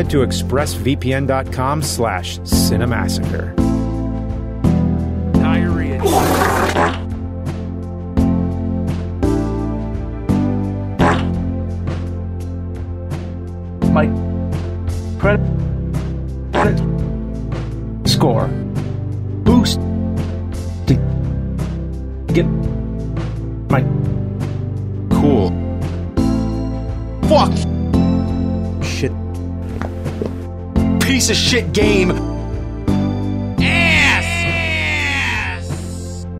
head to expressvpn.com/cinemassacre. Diarrhea. My credit score boost to get my Cool. Fuck! Shit. Piece of shit game!